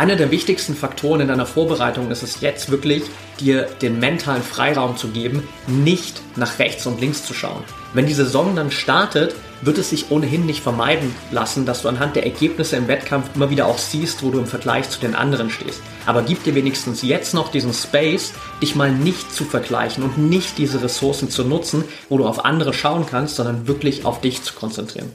Einer der wichtigsten Faktoren in deiner Vorbereitung ist es jetzt wirklich, dir den mentalen Freiraum zu geben, nicht nach rechts und links zu schauen. Wenn die Saison dann startet, wird es sich ohnehin nicht vermeiden lassen, dass du anhand der Ergebnisse im Wettkampf immer wieder auch siehst, wo du im Vergleich zu den anderen stehst. Aber gib dir wenigstens jetzt noch diesen Space, dich mal nicht zu vergleichen und nicht diese Ressourcen zu nutzen, wo du auf andere schauen kannst, sondern wirklich auf dich zu konzentrieren.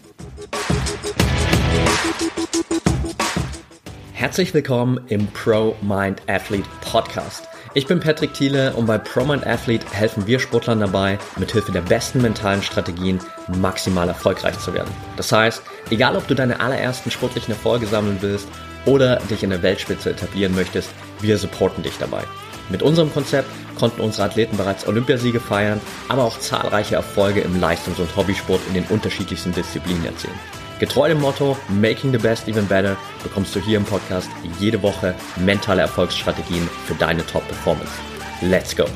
Herzlich willkommen im Pro Mind Athlete Podcast. Ich bin Patrick Thiele und bei Pro Mind Athlete helfen wir Sportlern dabei, mithilfe der besten mentalen Strategien maximal erfolgreich zu werden. Das heißt, egal ob du deine allerersten sportlichen Erfolge sammeln willst oder dich in der Weltspitze etablieren möchtest, wir supporten dich dabei. Mit unserem Konzept konnten unsere Athleten bereits Olympiasiege feiern, aber auch zahlreiche Erfolge im Leistungs- und Hobbysport in den unterschiedlichsten Disziplinen erzielen. Getreu dem Motto Making the Best Even Better bekommst du hier im Podcast jede Woche mentale Erfolgsstrategien für deine Top-Performance. Let's go!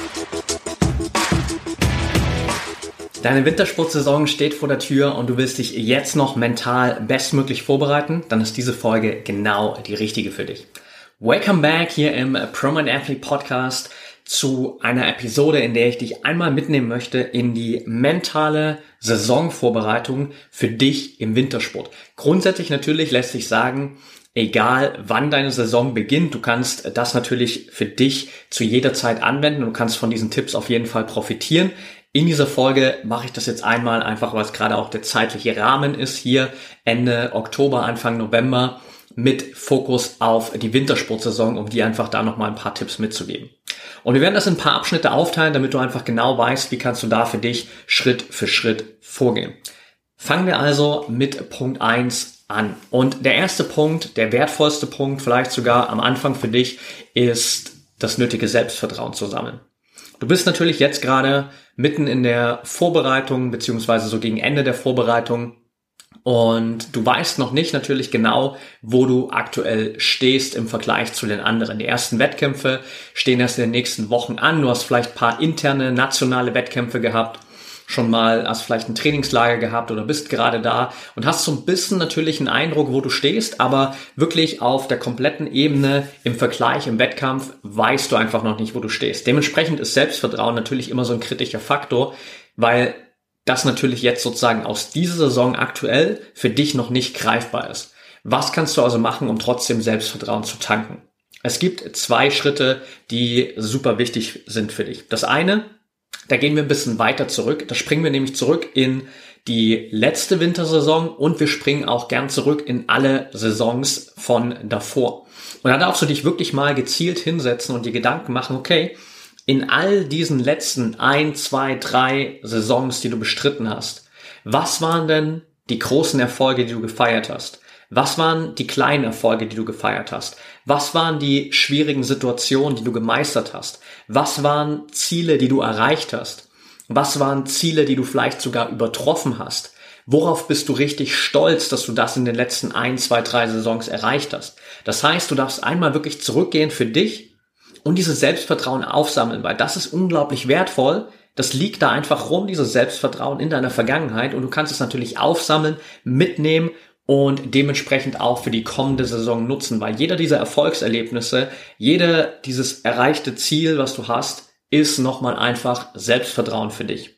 Deine Wintersportsaison steht vor der Tür und du willst dich jetzt noch mental bestmöglich vorbereiten, dann ist diese Folge genau die richtige für dich. Welcome back hier im Pro Mind Athlete Podcast zu einer Episode, in der ich dich einmal mitnehmen möchte in die mentale Saisonvorbereitung für dich im Wintersport. Grundsätzlich natürlich lässt sich sagen, egal wann deine Saison beginnt, du kannst das natürlich für dich zu jeder Zeit anwenden. Du kannst von diesen Tipps auf jeden Fall profitieren. In dieser Folge mache ich das jetzt einmal einfach, weil es gerade auch der zeitliche Rahmen ist, hier Ende Oktober, Anfang November, mit Fokus auf die Wintersportsaison, um dir einfach da nochmal ein paar Tipps mitzugeben. Und wir werden das in ein paar Abschnitte aufteilen, damit du einfach genau weißt, wie kannst du da für dich Schritt für Schritt vorgehen. Fangen wir also mit Punkt 1 an. Und der erste Punkt, der wertvollste Punkt, vielleicht sogar am Anfang für dich, ist das nötige Selbstvertrauen zu sammeln. Du bist natürlich jetzt gerade mitten in der Vorbereitung, beziehungsweise so gegen Ende der Vorbereitung. Und du weißt noch nicht natürlich genau, wo du aktuell stehst im Vergleich zu den anderen. Die ersten Wettkämpfe stehen erst in den nächsten Wochen an. Du hast vielleicht ein paar interne, nationale Wettkämpfe gehabt, schon mal hast vielleicht ein Trainingslager gehabt oder bist gerade da und hast so ein bisschen natürlich einen Eindruck, wo du stehst, aber wirklich auf der kompletten Ebene im Vergleich, im Wettkampf weißt du einfach noch nicht, wo du stehst. Dementsprechend ist Selbstvertrauen natürlich immer so ein kritischer Faktor, weil das natürlich jetzt sozusagen aus dieser Saison aktuell für dich noch nicht greifbar ist. Was kannst du also machen, um trotzdem Selbstvertrauen zu tanken? Es gibt 2 Schritte, die super wichtig sind für dich. Das eine, da gehen wir ein bisschen weiter zurück. Da springen wir nämlich zurück in die letzte Wintersaison und wir springen auch gern zurück in alle Saisons von davor. Und da darfst du dich wirklich mal gezielt hinsetzen und dir Gedanken machen, okay, in all diesen letzten 1, 2, 3 Saisons, die du bestritten hast, was waren denn die großen Erfolge, die du gefeiert hast? Was waren die kleinen Erfolge, die du gefeiert hast? Was waren die schwierigen Situationen, die du gemeistert hast? Was waren Ziele, die du erreicht hast? Was waren Ziele, die du vielleicht sogar übertroffen hast? Worauf bist du richtig stolz, dass du das in den letzten 1, 2, 3 Saisons erreicht hast? Das heißt, du darfst einmal wirklich zurückgehen für dich und dieses Selbstvertrauen aufsammeln, weil das ist unglaublich wertvoll. Das liegt da einfach rum, dieses Selbstvertrauen in deiner Vergangenheit und du kannst es natürlich aufsammeln, mitnehmen und dementsprechend auch für die kommende Saison nutzen, weil jeder dieser Erfolgserlebnisse, dieses erreichte Ziel, was du hast, ist nochmal einfach Selbstvertrauen für dich.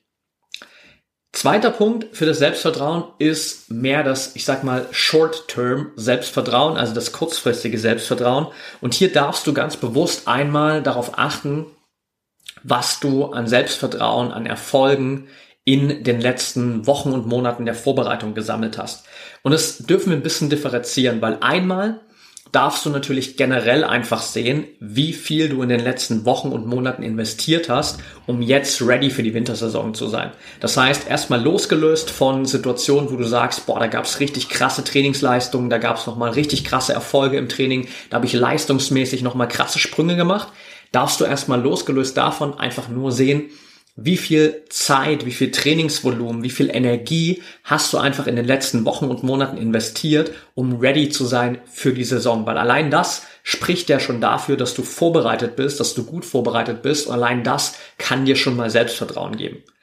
Zweiter Punkt für das Selbstvertrauen ist mehr das, ich sag mal, Short-Term Selbstvertrauen, also das kurzfristige Selbstvertrauen. Und hier darfst du ganz bewusst einmal darauf achten, was du an Selbstvertrauen, an Erfolgen in den letzten Wochen und Monaten der Vorbereitung gesammelt hast. Und das dürfen wir ein bisschen differenzieren, weil einmal darfst du natürlich generell einfach sehen, wie viel du in den letzten Wochen und Monaten investiert hast, um jetzt ready für die Wintersaison zu sein. Das heißt, erstmal losgelöst von Situationen, wo du sagst, da gab es richtig krasse Trainingsleistungen, da gab es nochmal richtig krasse Erfolge im Training, da habe ich leistungsmäßig nochmal krasse Sprünge gemacht, darfst du erstmal losgelöst davon einfach nur sehen, wie viel Zeit, wie viel Trainingsvolumen, wie viel Energie hast du einfach in den letzten Wochen und Monaten investiert, um ready zu sein für die Saison? Weil allein das spricht ja schon dafür, dass du vorbereitet bist, dass du gut vorbereitet bist. Und allein das kann dir schon mal Selbstvertrauen geben.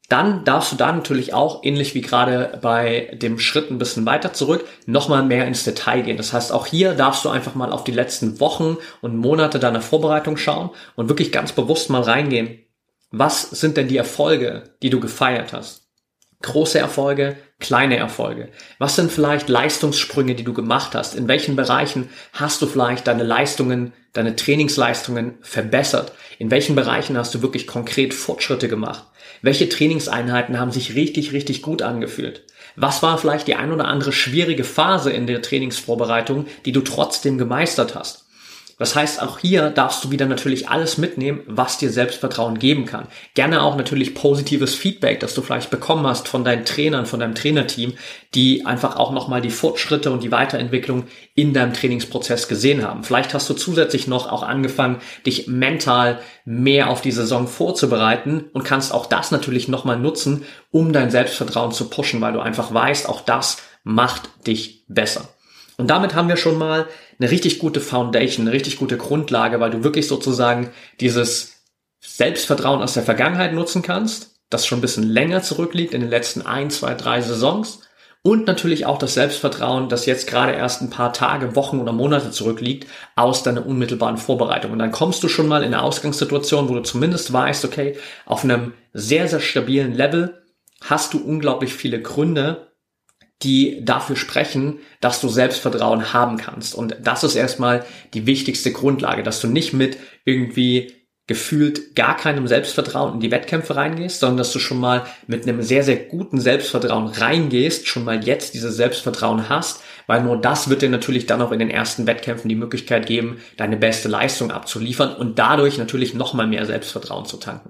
Dann darfst du da natürlich auch, ähnlich wie gerade bei dem Schritt ein bisschen weiter zurück, nochmal mehr ins Detail gehen. Das heißt, auch hier darfst du einfach mal auf die letzten Wochen und Monate deiner Vorbereitung schauen und wirklich ganz bewusst mal reingehen. Was sind denn die Erfolge, die du gefeiert hast? Große Erfolge, kleine Erfolge. Was sind vielleicht Leistungssprünge, die du gemacht hast? In welchen Bereichen hast du vielleicht deine Leistungen, deine Trainingsleistungen verbessert? In welchen Bereichen hast du wirklich konkret Fortschritte gemacht? Welche Trainingseinheiten haben sich richtig, richtig gut angefühlt? Was war vielleicht die ein oder andere schwierige Phase in der Trainingsvorbereitung, die du trotzdem gemeistert hast? Das heißt, auch hier darfst du wieder natürlich alles mitnehmen, was dir Selbstvertrauen geben kann. Gerne auch natürlich positives Feedback, das du vielleicht bekommen hast von deinen Trainern, von deinem Trainerteam, die einfach auch nochmal die Fortschritte und die Weiterentwicklung in deinem Trainingsprozess gesehen haben. Vielleicht hast du zusätzlich noch auch angefangen, dich mental mehr auf die Saison vorzubereiten und kannst auch das natürlich nochmal nutzen, um dein Selbstvertrauen zu pushen, weil du einfach weißt, auch das macht dich besser. Und damit haben wir schon mal eine richtig gute Foundation, eine richtig gute Grundlage, weil du wirklich sozusagen dieses Selbstvertrauen aus der Vergangenheit nutzen kannst, das schon ein bisschen länger zurückliegt in den letzten 1, 2, 3 Saisons und natürlich auch das Selbstvertrauen, das jetzt gerade erst ein paar Tage, Wochen oder Monate zurückliegt, aus deiner unmittelbaren Vorbereitung. Und dann kommst du schon mal in eine Ausgangssituation, wo du zumindest weißt, okay, auf einem sehr, sehr stabilen Level hast du unglaublich viele Gründe, die dafür sprechen, dass du Selbstvertrauen haben kannst. Und das ist erstmal die wichtigste Grundlage, dass du nicht mit irgendwie gefühlt gar keinem Selbstvertrauen in die Wettkämpfe reingehst, sondern dass du schon mal mit einem sehr, sehr guten Selbstvertrauen reingehst, schon mal jetzt dieses Selbstvertrauen hast, weil nur das wird dir natürlich dann auch in den ersten Wettkämpfen die Möglichkeit geben, deine beste Leistung abzuliefern und dadurch natürlich nochmal mehr Selbstvertrauen zu tanken.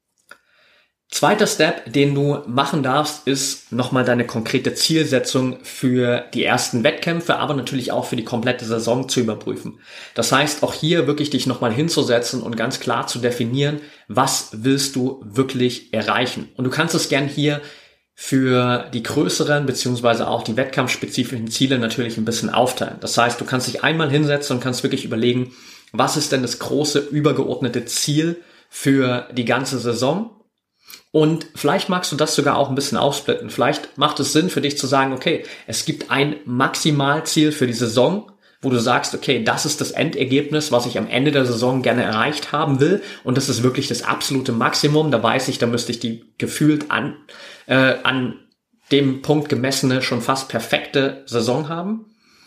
Zweiter Step, den du machen darfst, ist nochmal deine konkrete Zielsetzung für die ersten Wettkämpfe, aber natürlich auch für die komplette Saison zu überprüfen. Das heißt, auch hier wirklich dich nochmal hinzusetzen und ganz klar zu definieren, was willst du wirklich erreichen. Und du kannst es gern hier für die größeren beziehungsweise auch die wettkampfspezifischen Ziele natürlich ein bisschen aufteilen. Das heißt, du kannst dich einmal hinsetzen und kannst wirklich überlegen, was ist denn das große übergeordnete Ziel für die ganze Saison? Und vielleicht magst du das sogar auch ein bisschen aufsplitten. Vielleicht macht es Sinn für dich zu sagen, okay, es gibt ein Maximalziel für die Saison, wo du sagst, okay, das ist das Endergebnis, was ich am Ende der Saison gerne erreicht haben will. Und das ist wirklich das absolute Maximum. Da weiß ich, da müsste ich die gefühlt an dem Punkt gemessene, schon fast perfekte Saison haben.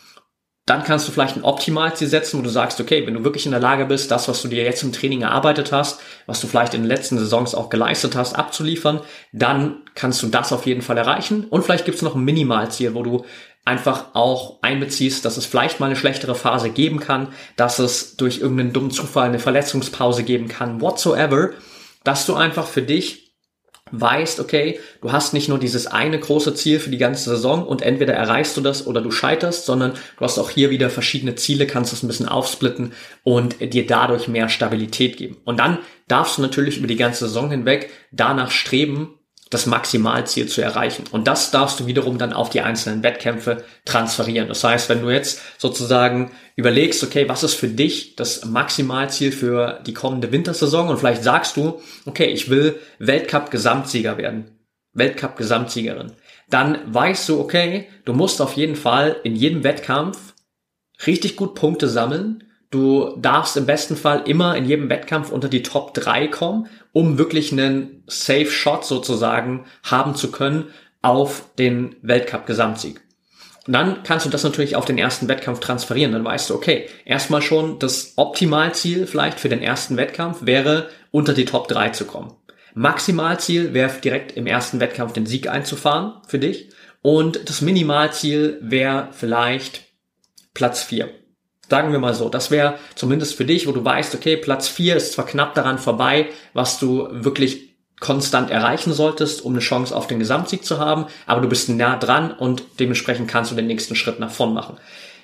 Dann kannst du vielleicht ein Optimalziel setzen, wo du sagst, okay, wenn du wirklich in der Lage bist, das, was du dir jetzt im Training erarbeitet hast, was du vielleicht in den letzten Saisons auch geleistet hast, abzuliefern, dann kannst du das auf jeden Fall erreichen. Und vielleicht gibt es noch ein Minimalziel, wo du einfach auch einbeziehst, dass es vielleicht mal eine schlechtere Phase geben kann, dass es durch irgendeinen dummen Zufall eine Verletzungspause geben kann, whatsoever, dass du einfach für dich weißt, okay, du hast nicht nur dieses eine große Ziel für die ganze Saison und entweder erreichst du das oder du scheiterst, sondern du hast auch hier wieder verschiedene Ziele, kannst es ein bisschen aufsplitten und dir dadurch mehr Stabilität geben. Und dann darfst du natürlich über die ganze Saison hinweg danach streben, das Maximalziel zu erreichen. Und das darfst du wiederum dann auf die einzelnen Wettkämpfe transferieren. Das heißt, wenn du jetzt sozusagen überlegst, okay, was ist für dich das Maximalziel für die kommende Wintersaison? Und vielleicht sagst du, okay, ich will Weltcup-Gesamtsieger werden, Weltcup-Gesamtsiegerin. Dann weißt du, okay, du musst auf jeden Fall in jedem Wettkampf richtig gut Punkte sammeln. Du darfst im besten Fall immer in jedem Wettkampf unter die Top 3 kommen, um wirklich einen Safe Shot sozusagen haben zu können auf den Weltcup-Gesamtsieg. Und dann kannst du das natürlich auf den ersten Wettkampf transferieren. Dann weißt du, okay, erstmal schon das Optimalziel vielleicht für den ersten Wettkampf wäre, unter die Top 3 zu kommen. Maximalziel wäre direkt im ersten Wettkampf den Sieg einzufahren für dich. Und das Minimalziel wäre vielleicht Platz 4. Sagen wir mal so, das wäre zumindest für dich, wo du weißt, okay, Platz 4 ist zwar knapp daran vorbei, was du wirklich konstant erreichen solltest, um eine Chance auf den Gesamtsieg zu haben, aber du bist nah dran und dementsprechend kannst du den nächsten Schritt nach vorn machen.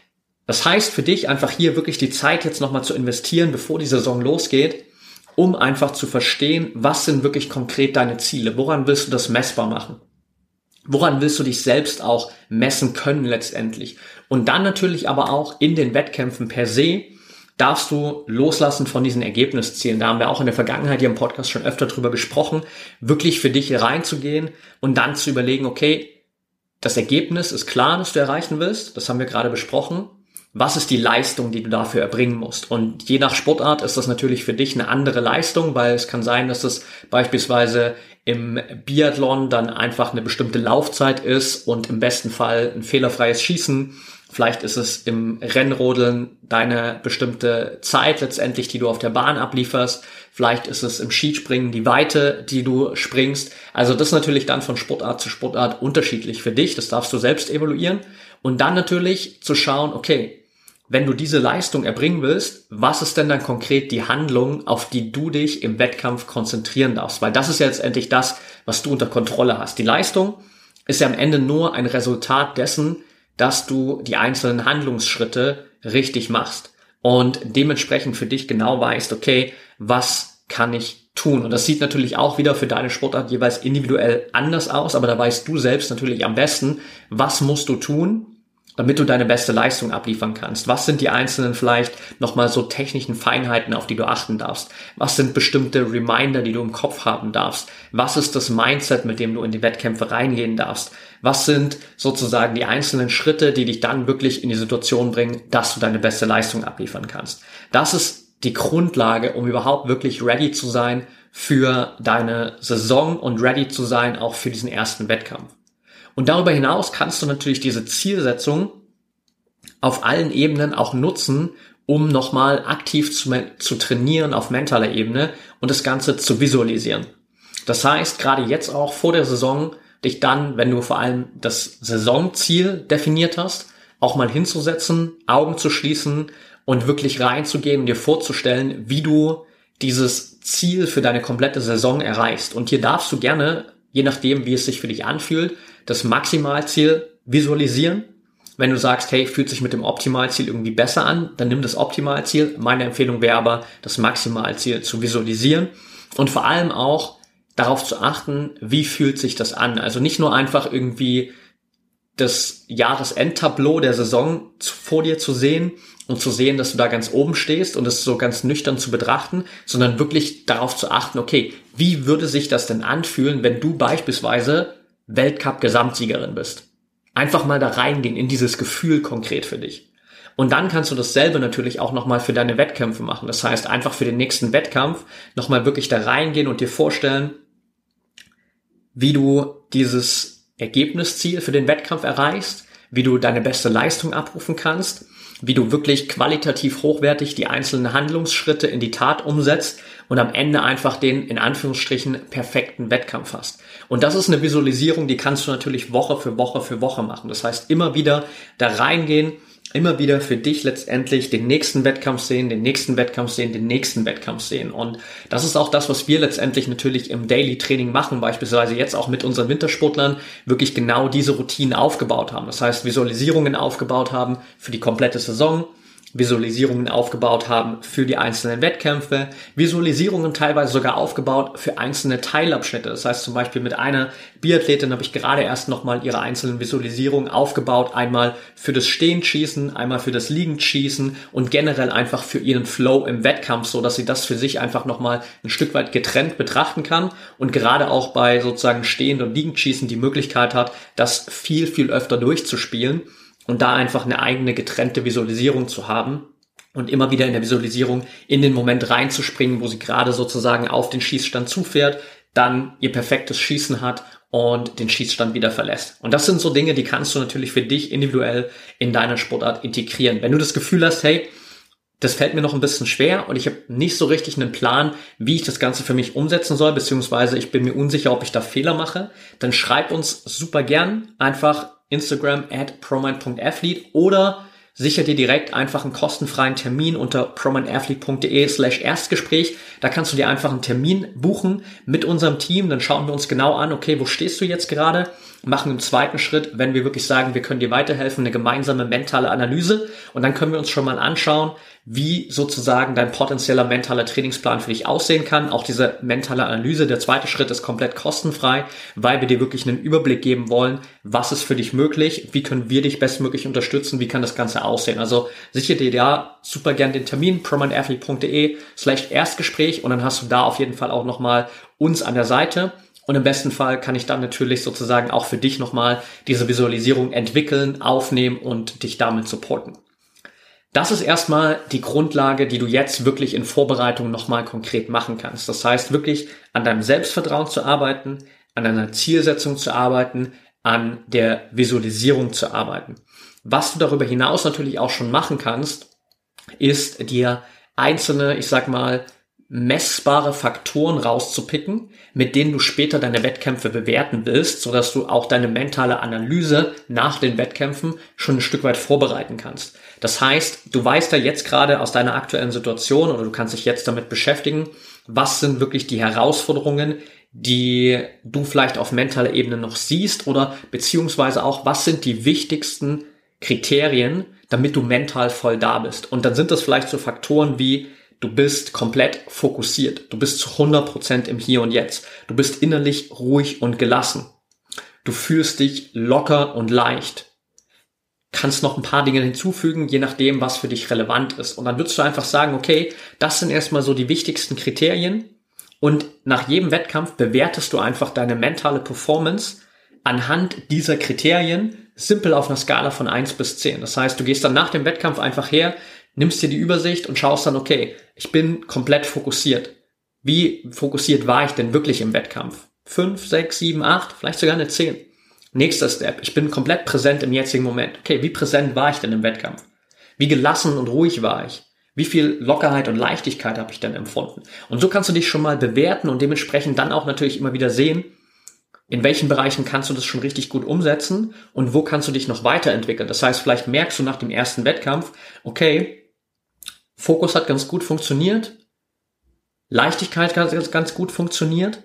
Das heißt für dich einfach hier wirklich die Zeit jetzt nochmal zu investieren, bevor die Saison losgeht, um einfach zu verstehen, was sind wirklich konkret deine Ziele, woran willst du das messbar machen? Woran willst du dich selbst auch messen können letztendlich? Und dann natürlich aber auch in den Wettkämpfen per se darfst du loslassen von diesen Ergebniszielen. Da haben wir auch in der Vergangenheit hier im Podcast schon öfter drüber gesprochen, wirklich für dich reinzugehen und dann zu überlegen, okay, das Ergebnis ist klar, das du erreichen willst. Das haben wir gerade besprochen. Was ist die Leistung, die du dafür erbringen musst? Und je nach Sportart ist das natürlich für dich eine andere Leistung, weil es kann sein, dass es beispielsweise im Biathlon dann einfach eine bestimmte Laufzeit ist und im besten Fall ein fehlerfreies Schießen. Vielleicht ist es im Rennrodeln deine bestimmte Zeit letztendlich, die du auf der Bahn ablieferst. Vielleicht ist es im Skispringen die Weite, die du springst. Also das ist natürlich dann von Sportart zu Sportart unterschiedlich für dich. Das darfst du selbst evaluieren. Und dann natürlich zu schauen, okay, wenn du diese Leistung erbringen willst, was ist denn dann konkret die Handlung, auf die du dich im Wettkampf konzentrieren darfst? Weil das ist ja letztendlich das, was du unter Kontrolle hast. Die Leistung ist ja am Ende nur ein Resultat dessen, dass du die einzelnen Handlungsschritte richtig machst und dementsprechend für dich genau weißt, okay, was kann ich tun? Und das sieht natürlich auch wieder für deine Sportart jeweils individuell anders aus, aber da weißt du selbst natürlich am besten, was musst du tun, damit du deine beste Leistung abliefern kannst. Was sind die einzelnen vielleicht nochmal so technischen Feinheiten, auf die du achten darfst? Was sind bestimmte Reminder, die du im Kopf haben darfst? Was ist das Mindset, mit dem du in die Wettkämpfe reingehen darfst? Was sind sozusagen die einzelnen Schritte, die dich dann wirklich in die Situation bringen, dass du deine beste Leistung abliefern kannst? Das ist die Grundlage, um überhaupt wirklich ready zu sein für deine Saison und ready zu sein auch für diesen ersten Wettkampf. Und darüber hinaus kannst du natürlich diese Zielsetzung auf allen Ebenen auch nutzen, um nochmal aktiv zu trainieren auf mentaler Ebene und das Ganze zu visualisieren. Das heißt, gerade jetzt auch vor der Saison, dich dann, wenn du vor allem das Saisonziel definiert hast, auch mal hinzusetzen, Augen zu schließen und wirklich reinzugehen und dir vorzustellen, wie du dieses Ziel für deine komplette Saison erreichst. Und hier darfst du gerne, je nachdem, wie es sich für dich anfühlt, das Maximalziel visualisieren. Wenn du sagst, hey, fühlt sich mit dem Optimalziel irgendwie besser an, dann nimm das Optimalziel. Meine Empfehlung wäre aber, das Maximalziel zu visualisieren und vor allem auch darauf zu achten, wie fühlt sich das an. Also nicht nur einfach irgendwie das Jahresendtableau der Saison vor dir zu sehen und zu sehen, dass du da ganz oben stehst und es so ganz nüchtern zu betrachten, sondern wirklich darauf zu achten, okay, wie würde sich das denn anfühlen, wenn du beispielsweise Weltcup-Gesamtsiegerin bist? Einfach mal da reingehen in dieses Gefühl konkret für dich. Und dann kannst du dasselbe natürlich auch nochmal für deine Wettkämpfe machen. Das heißt, einfach für den nächsten Wettkampf nochmal wirklich da reingehen und dir vorstellen, wie du dieses Ergebnisziel für den Wettkampf erreichst, wie du deine beste Leistung abrufen kannst, wie du wirklich qualitativ hochwertig die einzelnen Handlungsschritte in die Tat umsetzt und am Ende einfach den, in Anführungsstrichen, perfekten Wettkampf hast. Und das ist eine Visualisierung, die kannst du natürlich Woche für Woche für Woche machen. Das heißt, immer wieder da reingehen, immer wieder für dich letztendlich den nächsten Wettkampf sehen, den nächsten Wettkampf sehen, den nächsten Wettkampf sehen. Und das ist auch das, was wir letztendlich natürlich im Daily Training machen, beispielsweise jetzt auch mit unseren Wintersportlern, wirklich genau diese Routinen aufgebaut haben. Das heißt, Visualisierungen aufgebaut haben für die komplette Saison, Visualisierungen aufgebaut haben für die einzelnen Wettkämpfe, Visualisierungen teilweise sogar aufgebaut für einzelne Teilabschnitte. Das heißt zum Beispiel mit einer Biathletin habe ich gerade erst nochmal ihre einzelnen Visualisierungen aufgebaut. Einmal für das Stehenschießen, einmal für das Liegendschießen und generell einfach für ihren Flow im Wettkampf, so dass sie das für sich einfach nochmal ein Stück weit getrennt betrachten kann und gerade auch bei sozusagen Stehend- und Liegendschießen die Möglichkeit hat, das viel, viel öfter durchzuspielen. Und da einfach eine eigene getrennte Visualisierung zu haben und immer wieder in der Visualisierung in den Moment reinzuspringen, wo sie gerade sozusagen auf den Schießstand zufährt, dann ihr perfektes Schießen hat und den Schießstand wieder verlässt. Und das sind so Dinge, die kannst du natürlich für dich individuell in deiner Sportart integrieren. Wenn du das Gefühl hast, hey, das fällt mir noch ein bisschen schwer und ich habe nicht so richtig einen Plan, wie ich das Ganze für mich umsetzen soll, beziehungsweise ich bin mir unsicher, ob ich da Fehler mache, dann schreib uns super gern einfach Instagram @promind.athlete oder sicher dir direkt einfach einen kostenfreien Termin unter promindathlete.de/Erstgespräch. Da kannst du dir einfach einen Termin buchen mit unserem Team. Dann schauen wir uns genau an, okay, wo stehst du jetzt gerade? Machen im zweiten Schritt, wenn wir wirklich sagen, wir können dir weiterhelfen, eine gemeinsame mentale Analyse. Und dann können wir uns schon mal anschauen, wie sozusagen dein potenzieller mentaler Trainingsplan für dich aussehen kann. Auch diese mentale Analyse, der zweite Schritt, ist komplett kostenfrei, weil wir dir wirklich einen Überblick geben wollen, was ist für dich möglich, wie können wir dich bestmöglich unterstützen, wie kann das Ganze aussehen. Also sichere dir da super gern den Termin, promindathlete.de/Erstgespräch, und dann hast du da auf jeden Fall auch nochmal uns an der Seite. Und im besten Fall kann ich dann natürlich sozusagen auch für dich nochmal diese Visualisierung entwickeln, aufnehmen und dich damit supporten. Das ist erstmal die Grundlage, die du jetzt wirklich in Vorbereitung nochmal konkret machen kannst. Das heißt, wirklich an deinem Selbstvertrauen zu arbeiten, an deiner Zielsetzung zu arbeiten, an der Visualisierung zu arbeiten. Was du darüber hinaus natürlich auch schon machen kannst, ist dir einzelne, ich sag mal, messbare Faktoren rauszupicken, mit denen du später deine Wettkämpfe bewerten willst, sodass du auch deine mentale Analyse nach den Wettkämpfen schon ein Stück weit vorbereiten kannst. Das heißt, du weißt ja jetzt gerade aus deiner aktuellen Situation, oder du kannst dich jetzt damit beschäftigen, was sind wirklich die Herausforderungen, die du vielleicht auf mentaler Ebene noch siehst, oder beziehungsweise auch, was sind die wichtigsten Kriterien, damit du mental voll da bist. Und dann sind das vielleicht so Faktoren wie: Du bist komplett fokussiert. Du bist zu 100% im Hier und Jetzt. Du bist innerlich ruhig und gelassen. Du fühlst dich locker und leicht. Kannst noch ein paar Dinge hinzufügen, je nachdem, was für dich relevant ist. Und dann würdest du einfach sagen, okay, das sind erstmal so die wichtigsten Kriterien. Und nach jedem Wettkampf bewertest du einfach deine mentale Performance anhand dieser Kriterien, simpel auf einer Skala von 1 bis 10. Das heißt, du gehst dann nach dem Wettkampf einfach her, nimmst dir die Übersicht und schaust dann, okay, ich bin komplett fokussiert. Wie fokussiert war ich denn wirklich im Wettkampf? 5, 6, 7, 8, vielleicht sogar eine 10. Nächster Step, ich bin komplett präsent im jetzigen Moment. Okay, wie präsent war ich denn im Wettkampf? Wie gelassen und ruhig war ich? Wie viel Lockerheit und Leichtigkeit habe ich denn empfunden? Und so kannst du dich schon mal bewerten und dementsprechend dann auch natürlich immer wieder sehen, in welchen Bereichen kannst du das schon richtig gut umsetzen und wo kannst du dich noch weiterentwickeln. Das heißt, vielleicht merkst du nach dem ersten Wettkampf, okay, Fokus hat ganz gut funktioniert, Leichtigkeit hat ganz gut funktioniert,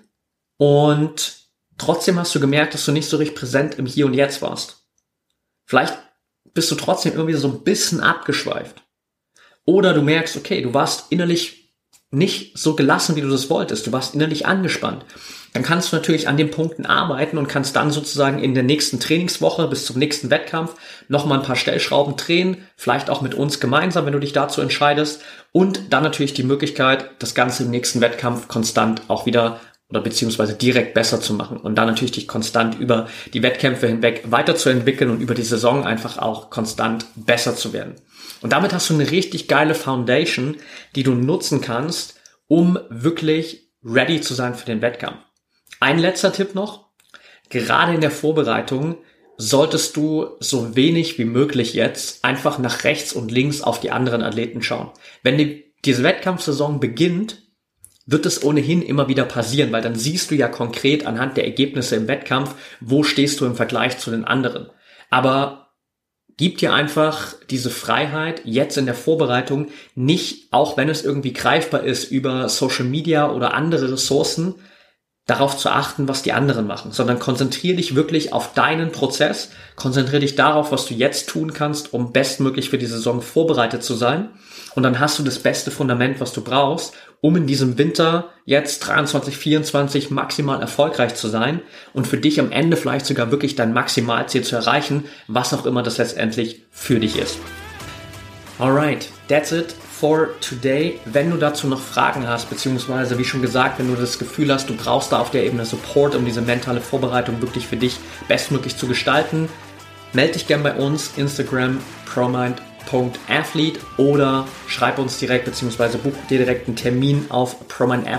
und trotzdem hast du gemerkt, dass du nicht so richtig präsent im Hier und Jetzt warst. Vielleicht bist du trotzdem irgendwie so ein bisschen abgeschweift. Oder du merkst, okay, du warst innerlich nicht so gelassen, wie du das wolltest. Du warst innerlich angespannt. Dann kannst du natürlich an den Punkten arbeiten und kannst dann sozusagen in der nächsten Trainingswoche bis zum nächsten Wettkampf nochmal ein paar Stellschrauben drehen, vielleicht auch mit uns gemeinsam, wenn du dich dazu entscheidest, und dann natürlich die Möglichkeit, das Ganze im nächsten Wettkampf konstant auch wieder oder beziehungsweise direkt besser zu machen und dann natürlich dich konstant über die Wettkämpfe hinweg weiterzuentwickeln und über die Saison einfach auch konstant besser zu werden. Und damit hast du eine richtig geile Foundation, die du nutzen kannst, um wirklich ready zu sein für den Wettkampf. Ein letzter Tipp noch: Gerade in der Vorbereitung solltest du so wenig wie möglich jetzt einfach nach rechts und links auf die anderen Athleten schauen. Wenn diese Wettkampfsaison beginnt, wird es ohnehin immer wieder passieren, weil dann siehst du ja konkret anhand der Ergebnisse im Wettkampf, wo stehst du im Vergleich zu den anderen. Aber gib dir einfach diese Freiheit, jetzt in der Vorbereitung nicht, auch wenn es irgendwie greifbar ist, über Social Media oder andere Ressourcen, darauf zu achten, was die anderen machen, sondern konzentriere dich wirklich auf deinen Prozess, konzentriere dich darauf, was du jetzt tun kannst, um bestmöglich für die Saison vorbereitet zu sein, und dann hast du das beste Fundament, was du brauchst, um in diesem Winter jetzt 23, 24 maximal erfolgreich zu sein und für dich am Ende vielleicht sogar wirklich dein Maximalziel zu erreichen, was auch immer das letztendlich für dich ist. Alright, that's it for today. Wenn du dazu noch Fragen hast, beziehungsweise wie schon gesagt, wenn du das Gefühl hast, du brauchst da auf der Ebene Support, um diese mentale Vorbereitung wirklich für dich bestmöglich zu gestalten, melde dich gern bei uns, Instagram promind.athlete, oder schreib uns direkt, beziehungsweise buch dir direkt einen Termin auf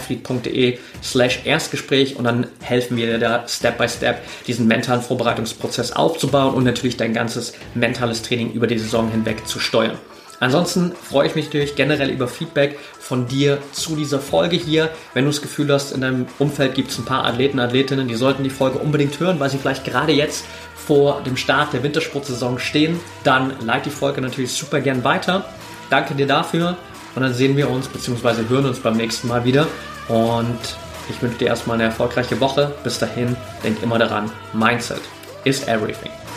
promindathlete.de/Erstgespräch, und dann helfen wir dir da Step by Step diesen mentalen Vorbereitungsprozess aufzubauen und natürlich dein ganzes mentales Training über die Saison hinweg zu steuern. Ansonsten freue ich mich natürlich generell über Feedback von dir zu dieser Folge hier. Wenn du das Gefühl hast, in deinem Umfeld gibt es ein paar Athleten, Athletinnen, die sollten die Folge unbedingt hören, weil sie vielleicht gerade jetzt vor dem Start der Wintersportsaison stehen, dann leite die Folge natürlich super gern weiter. Danke dir dafür, und dann sehen wir uns bzw. hören uns beim nächsten Mal wieder, und ich wünsche dir erstmal eine erfolgreiche Woche. Bis dahin, denk immer daran, Mindset is everything.